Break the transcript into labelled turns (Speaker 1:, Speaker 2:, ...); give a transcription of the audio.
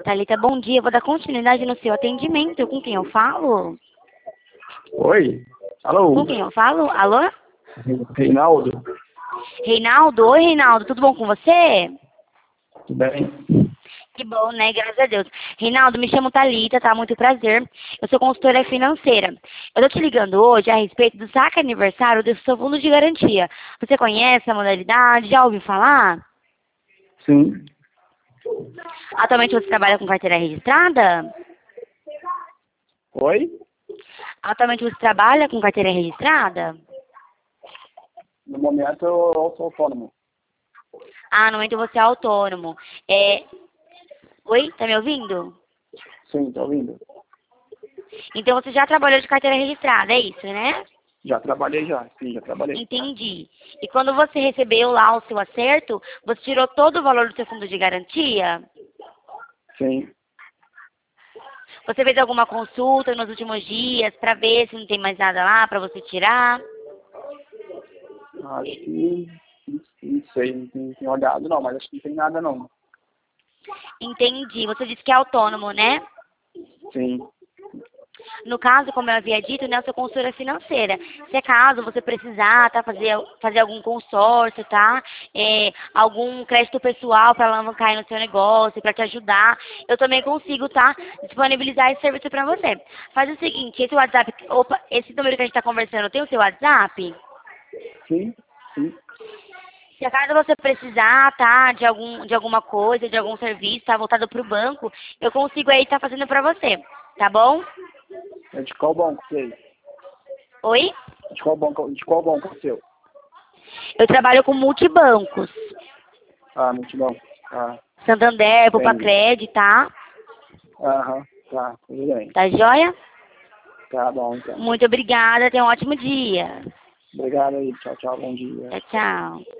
Speaker 1: Thalita, bom dia. Eu vou dar continuidade no seu atendimento. Com quem eu falo?
Speaker 2: Oi? Alô?
Speaker 1: Com quem eu falo? Alô?
Speaker 2: Reinaldo?
Speaker 1: Reinaldo? Oi, Reinaldo. Tudo bom com você?
Speaker 2: Tudo bem?
Speaker 1: Que bom, né? Graças a Deus. Reinaldo, me chamo Thalita, tá? Muito prazer. Eu sou consultora financeira. Eu tô te ligando hoje a respeito do saque aniversário do seu fundo de garantia. Você conhece a modalidade? Já ouviu falar?
Speaker 2: Sim.
Speaker 1: Atualmente você trabalha com carteira registrada?
Speaker 2: Oi?
Speaker 1: Atualmente você trabalha com carteira registrada?
Speaker 2: No momento eu sou autônomo.
Speaker 1: Ah, no momento você é autônomo. Oi, tá me ouvindo?
Speaker 2: Sim, tá ouvindo?
Speaker 1: Então você já trabalhou de carteira registrada, é isso, né?
Speaker 2: Já trabalhei já. Sim, já trabalhei.
Speaker 1: Entendi. E quando você recebeu lá o seu acerto, você tirou todo o valor do seu fundo de garantia?
Speaker 2: Sim.
Speaker 1: Você fez alguma consulta nos últimos dias para ver se não tem mais nada lá para você tirar?
Speaker 2: Acho que... Não sei, não tenho olhado não, mas acho que não tem nada não.
Speaker 1: Entendi. Você disse que é autônomo, né?
Speaker 2: Sim.
Speaker 1: No caso, como eu havia dito, né, eu sou consultora financeira. Se é caso você precisar, tá, fazer algum consórcio, tá? Algum crédito pessoal para alavancar aí no seu negócio, para te ajudar, eu também consigo, tá? Disponibilizar esse serviço para você. Faz o seguinte, esse WhatsApp, opa, esse número que a gente está conversando, tem o seu WhatsApp?
Speaker 2: Sim? Sim.
Speaker 1: Se acaso você precisar, tá, de alguma coisa, de algum serviço, tá, voltado para o banco, eu consigo aí estar fazendo para você, tá bom?
Speaker 2: É de qual banco você?
Speaker 1: Oi?
Speaker 2: De qual banco é o seu?
Speaker 1: Eu trabalho com multibancos.
Speaker 2: Ah, muito bom. Ah,
Speaker 1: Santander,
Speaker 2: entendi.
Speaker 1: Popacred, tá?
Speaker 2: Aham, tá, tudo bem.
Speaker 1: Tá joia?
Speaker 2: Tá bom, então.
Speaker 1: Muito obrigada, tenha um ótimo dia.
Speaker 2: Obrigado aí, tchau, tchau, bom dia.
Speaker 1: Tchau, tchau.